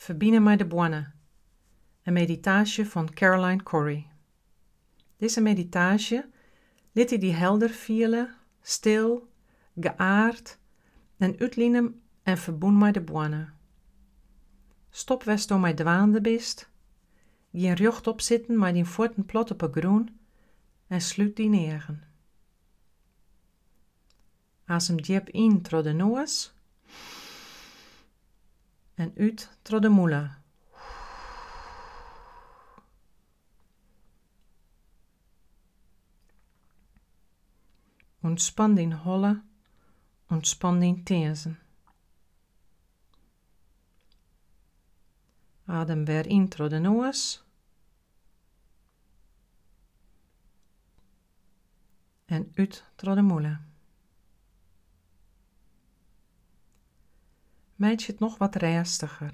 Verbinden met de bonen. Een meditatie van Caroline Corey. Deze meditatie liet die helder vielen, stil, geaard en uitlijnen en verbonden met de bonen. Stop west door mij dwaande bist, geen rechtop zitten met die voeten plat op het groen en sluit die negen. Asem diep in door de neus en uit door de moelen. Ontspan die holle, ontspan die tenzen. Adem weer in door de neus en uit door de moelen. Maak het nog wat rustiger.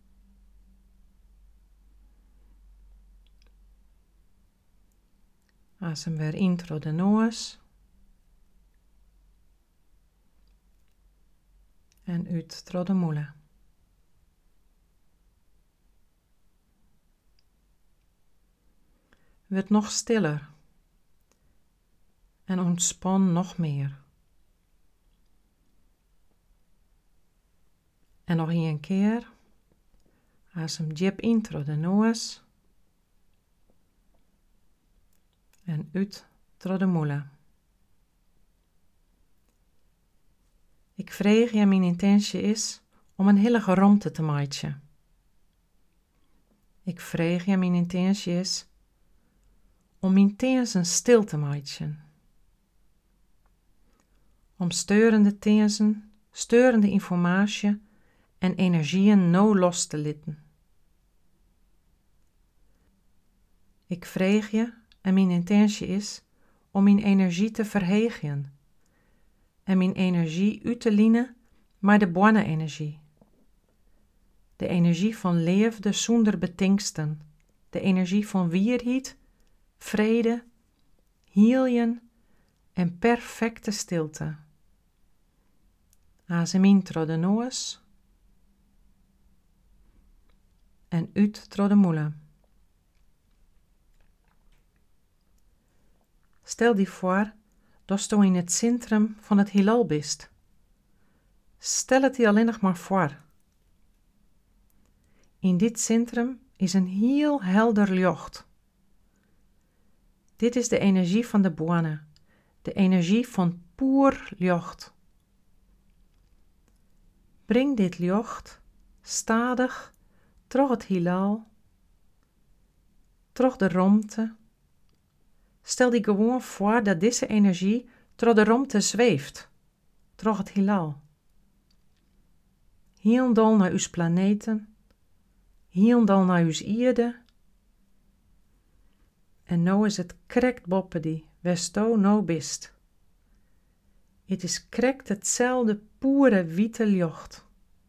Adem weer in door de neus en uit door de moelen. Word nog stiller en ontspan nog meer. En nog een keer. Adem diep in door de neus en uit door de moelen. Ik vraag je, mijn intentie is om een heilige ruimte te maken. Ik vraag je, mijn intentie is om mijn tenzen stil te maken. Om steurende informatie en energieën nou los te laten. Ik vraag je, en mijn intentie is om mijn energie te verhegen en mijn energie uit te lijnen met de bonne-energie. De energie van leefde zonder betingsten, de energie van wierheid, vrede, hieljen en perfecte stilte. Adem in door de neus en uit door de moelen. Stel je voor dat je in het centrum van het heelal bent. Stel het je alleen nog maar voor. In dit centrum is een heel helder licht. Dit is de energie van de bonen, de energie van puur licht. Breng dit licht stadig terug het heelal, terug de ruimte. Stel je gewoon voor dat deze energie door de ruimte zweeft, door het heelal. Hielendal naar uw planeten, hielendal naar uw aarde. En nou is het krekt boppen die, westo nou bist. Het is krekt hetzelfde pure witte licht.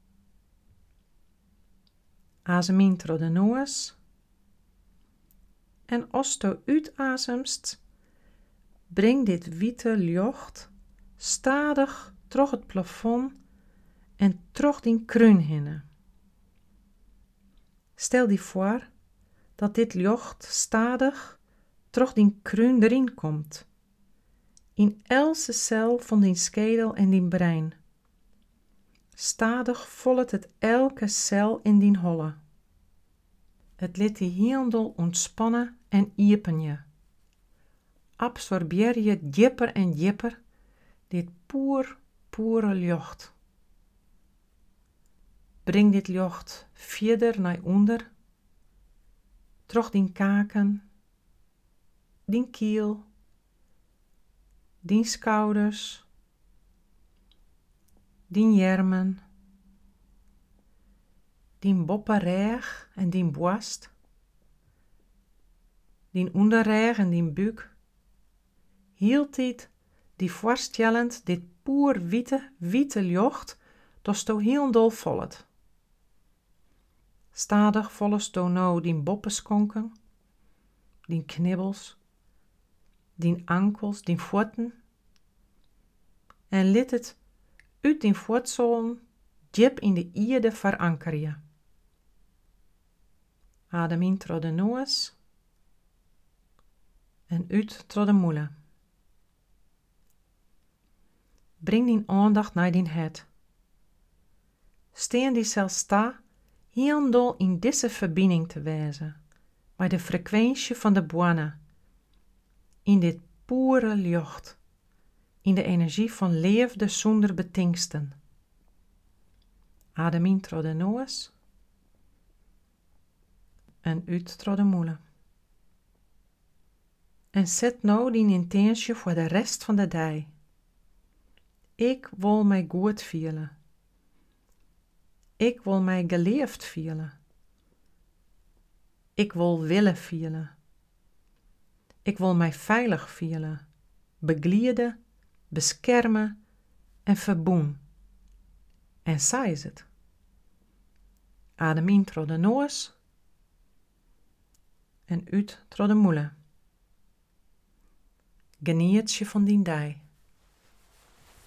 Adem in door de neus. En als je uitademst, breng dit witte licht stadig terug het plafond en terug die kruin heen. Stel je voor dat dit licht stadig terug die kruin erin komt. In elke cel van die schedel en die brein. Stadig volgt het elke cel in die holle. Het laat die hielendal ontspannen en iepen je. Absorbeer je dieper en dieper dit pure licht. Breng dit licht verder naar onder, terug die kaken, die kiel, die schouders, die jermen, die boppenreg en die borst, die onderreg en die buik. Hield dit die voorstellend dit puur witte licht, dat sto hielendal volgt. Stadig volgt sto nou die boppenskonken, die knibbels, die ankels, die voeten, en liet het uit die voetzolen diep in de aarde verankeren. Adem in door de noos en uit door de moele. Breng die aandacht naar die het. Steen die zelfs sta, hielendal in deze verbinding te wezen, bij de frequentie van de buana, in dit pure licht, in de energie van leefde zonder betingsten. Adem in door de noos en uit door de moele. En zet nou die intentie voor de rest van de dag. Ik wil mij goed voelen. Ik wil mij geleefd voelen. Ik wil willen voelen. Ik wil mij veilig voelen, begeleiden, beschermen en verboen. En zij is het. Adem in door de noos en uit door de moele. Geniet je van die dag.